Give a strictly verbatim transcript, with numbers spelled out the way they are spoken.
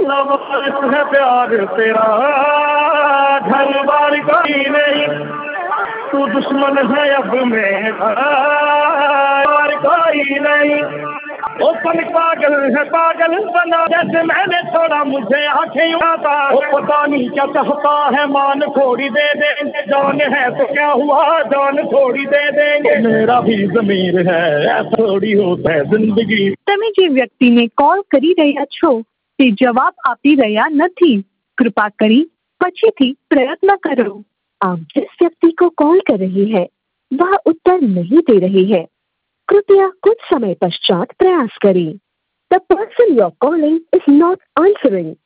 लवारिस है प्यार तेरा, घर बार कोई नहीं, तू दुश्मन है अब मेरा, और कोई नहीं। ओ पन पागल है पागल बना, जैसे मैंने छोड़ा मुझे आंखें उठाता। ओ पता नहीं क्या चाहता है, मान थोड़ी दे देंगे, जान है तो क्या हुआ, जान थोड़ी दे देंगे, मेरा भी ज़मीर है, ऐसा थोड़ी होता है जिंदगी। તમે જે વ્યક્તિને કોલ કરી રહ્યા છો તે જવાબ આપી રહ્યા નથી, કૃપા કરી પછીથી પ્રયત્ન કરો। आप जिस व्यक्ति को कॉल कर रही है वह उत्तर नहीं दे रही है, कृपया कुछ समय पश्चात प्रयास करें। The person you are calling is not answering.